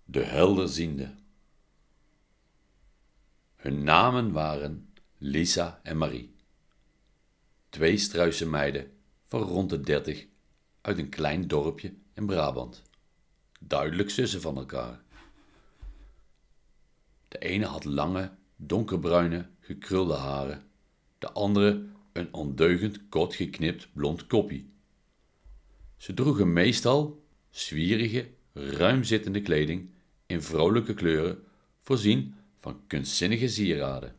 De helderziende. Hun namen waren Lisa en Marie. Twee Struise meiden van rond de 30 uit een klein dorpje in Brabant. Duidelijk zussen van elkaar. De ene had lange, donkerbruine, gekrulde haren. De andere een ondeugend, kort geknipt blond koppie. Ze droegen meestal zwierige, ruimzittende kleding in vrolijke kleuren, voorzien van kunstzinnige sieraden.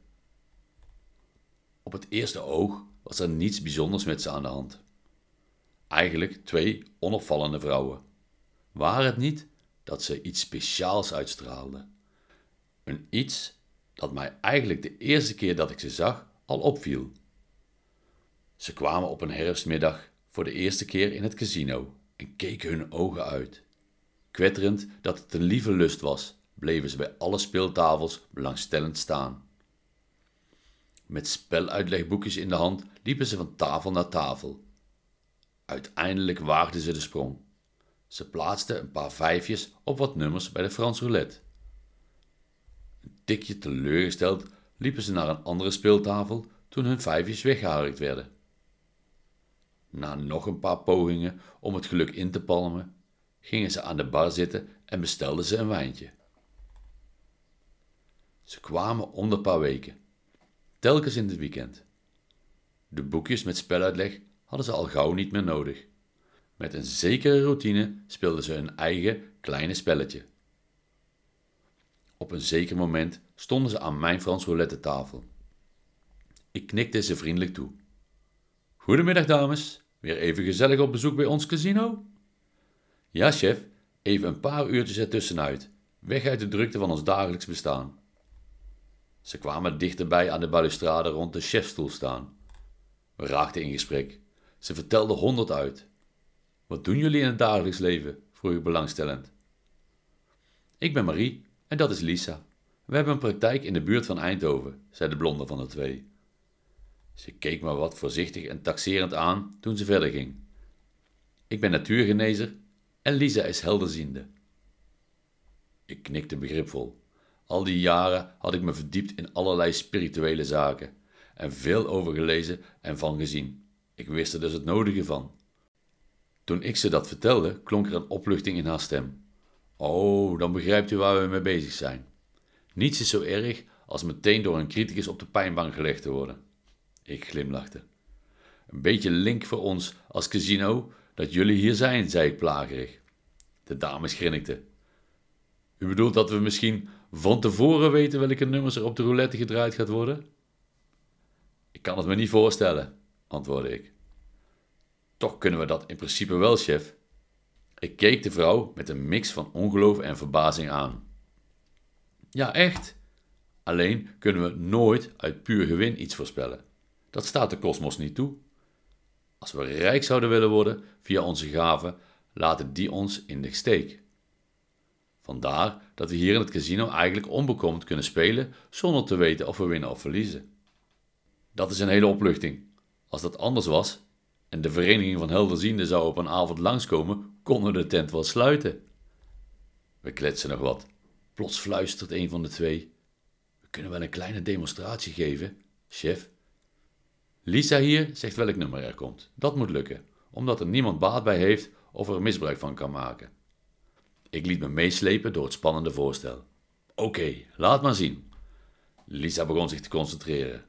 Op het eerste oog was er niets bijzonders met ze aan de hand. Eigenlijk twee onopvallende vrouwen. Waar het niet dat ze iets speciaals uitstraalden. Een iets dat mij eigenlijk de eerste keer dat ik ze zag al opviel. Ze kwamen op een herfstmiddag voor de eerste keer in het casino en keken hun ogen uit. Kwetterend dat het een lieve lust was, bleven ze bij alle speeltafels belangstellend staan. Met speluitlegboekjes in de hand liepen ze van tafel naar tafel. Uiteindelijk waagden ze de sprong. Ze plaatsten een paar vijfjes op wat nummers bij de Frans roulette. Een tikje teleurgesteld liepen ze naar een andere speeltafel toen hun vijfjes weggeharkt werden. Na nog een paar pogingen om het geluk in te palmen, gingen ze aan de bar zitten en bestelden ze een wijntje. Ze kwamen om de paar weken, telkens in het weekend. De boekjes met speluitleg hadden ze al gauw niet meer nodig. Met een zekere routine speelden ze hun eigen kleine spelletje. Op een zeker moment stonden ze aan mijn Frans roulette tafel. Ik knikte ze vriendelijk toe. Goedemiddag dames, weer even gezellig op bezoek bij ons casino? Ja chef, even een paar uurtjes ertussenuit, weg uit de drukte van ons dagelijks bestaan. Ze kwamen dichterbij aan de balustrade rond de chefstoel staan. We raakten in gesprek. Ze vertelde 100 uit. Wat doen jullie in het dagelijks leven? Vroeg ik belangstellend. Ik ben Marie en dat is Lisa. We hebben een praktijk in de buurt van Eindhoven, zei de blonde van de twee. Ze keek me wat voorzichtig en taxerend aan toen ze verder ging. Ik ben natuurgenezer en Lisa is helderziende. Ik knikte begripvol. Al die jaren had ik me verdiept in allerlei spirituele zaken en veel over gelezen en van gezien. Ik wist er dus het nodige van. Toen ik ze dat vertelde, klonk er een opluchting in haar stem. Oh, dan begrijpt u waar we mee bezig zijn. Niets is zo erg als meteen door een criticus op de pijnbank gelegd te worden. Ik glimlachte. Een beetje link voor ons als casino dat jullie hier zijn, zei ik plagerig. De dames grinnikten. U bedoelt dat we misschien van tevoren weten welke nummers er op de roulette gedraaid gaat worden? Ik kan het me niet voorstellen, antwoordde ik. Toch kunnen we dat in principe wel, chef. Ik keek de vrouw met een mix van ongeloof en verbazing aan. Ja, echt. Alleen kunnen we nooit uit puur gewin iets voorspellen. Dat staat de kosmos niet toe. Als we rijk zouden willen worden via onze gaven, laten die ons in de steek. Vandaar dat we hier in het casino eigenlijk onbekommerd kunnen spelen zonder te weten of we winnen of verliezen. Dat is een hele opluchting. Als dat anders was en de vereniging van helderzienden zou op een avond langskomen, konden we de tent wel sluiten. We kletsen nog wat. Plots fluistert een van de twee. We kunnen wel een kleine demonstratie geven, chef. Lisa hier zegt welk nummer er komt. Dat moet lukken, omdat er niemand baat bij heeft of er misbruik van kan maken. Ik liet me meeslepen door het spannende voorstel. Oké, laat maar zien. Lisa begon zich te concentreren.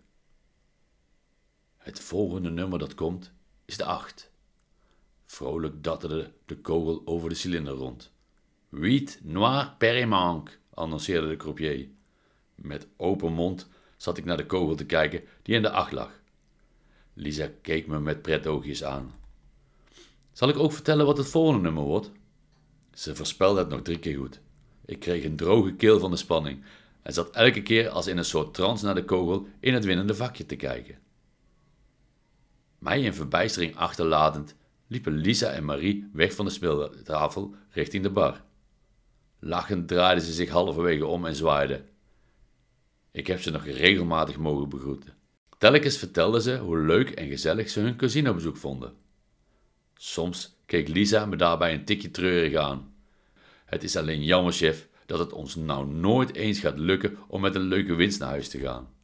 Het volgende nummer dat komt is de 8. Vrolijk datterde de kogel over de cilinder rond. Huit noir périmanque, annonceerde de croupier. Met open mond zat ik naar de kogel te kijken die in de 8 lag. Lisa keek me met pretoogjes aan. Zal ik ook vertellen wat het volgende nummer wordt? Ze voorspelde het nog 3 keer goed. Ik kreeg een droge keel van de spanning en zat elke keer als in een soort trance naar de kogel in het winnende vakje te kijken. Mij in verbijstering achterlatend liepen Lisa en Marie weg van de speeltafel richting de bar. Lachend draaiden ze zich halverwege om en zwaaiden. Ik heb ze nog regelmatig mogen begroeten. Telkens vertelden ze hoe leuk en gezellig ze hun casinobezoek vonden. Soms keek Lisa me daarbij een tikje treurig aan. Het is alleen jammer, chef, dat het ons nou nooit eens gaat lukken om met een leuke winst naar huis te gaan.